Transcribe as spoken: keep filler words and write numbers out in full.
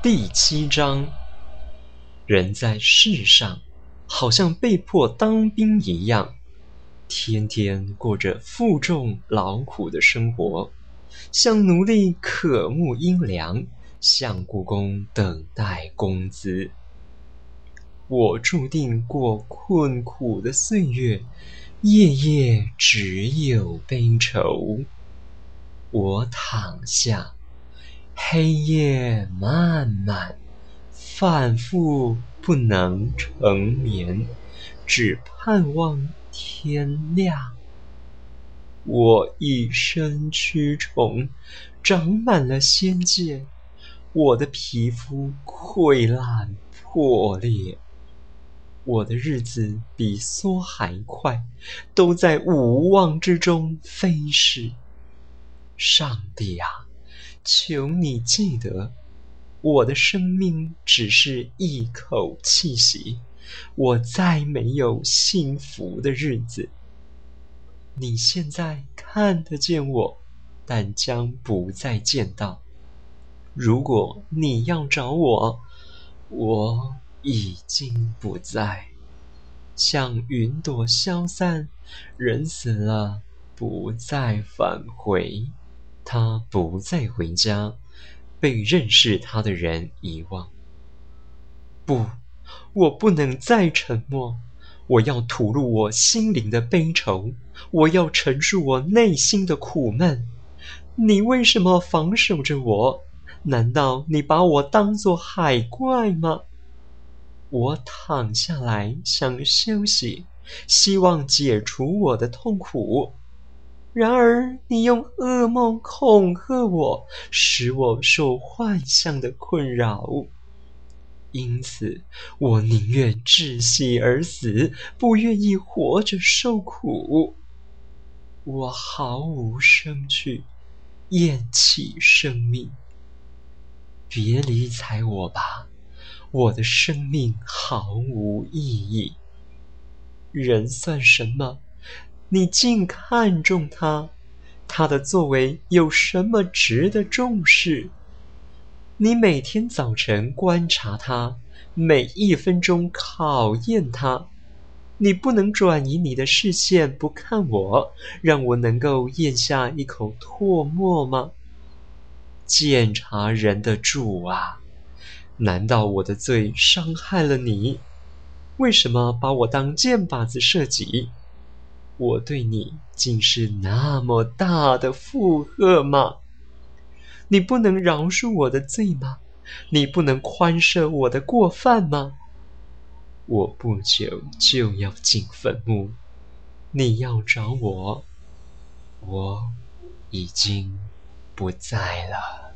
第七章，人在世上好像被迫当兵一样，天天过着负重劳苦的生活，像奴隶渴慕阴凉，像雇工等待工资。我注定过困苦的岁月，夜夜只有悲愁。我躺下，黑夜漫漫，反复不能成眠，只盼望天亮。我一身蛆虫，长满了仙界，我的皮肤溃烂破裂。我的日子比梭还快，都在无望之中飞逝。上帝啊，求你记得，我的生命只是一口气息，我再没有幸福的日子。你现在看得见我，但将不再见到。如果你要找我，我已经不在，像云朵消散，人死了不再返回。他不再回家，被认识他的人遗忘。不，我不能再沉默，我要吐露我心灵的悲愁，我要陈述我内心的苦闷。你为什么防守着我？难道你把我当作海怪吗？我躺下来想休息，希望解除我的痛苦。然而你用噩梦恐吓我，使我受幻象的困扰。因此我宁愿窒息而死，不愿意活着受苦。我毫无生趣，厌弃生命。别理睬我吧，我的生命毫无意义。人算什么？你竟看重他，他的作为有什么值得重视？你每天早晨观察他，每一分钟考验他。你不能转移你的视线不看我，让我能够咽下一口唾沫吗？鉴察人的主啊，难道我的罪伤害了你？为什么把我当箭靶子射击？我对你竟是那么大的负荷吗？你不能饶恕我的罪吗？你不能宽赦我的过犯吗？我不久就要进坟墓，你要找我，我已经不在了。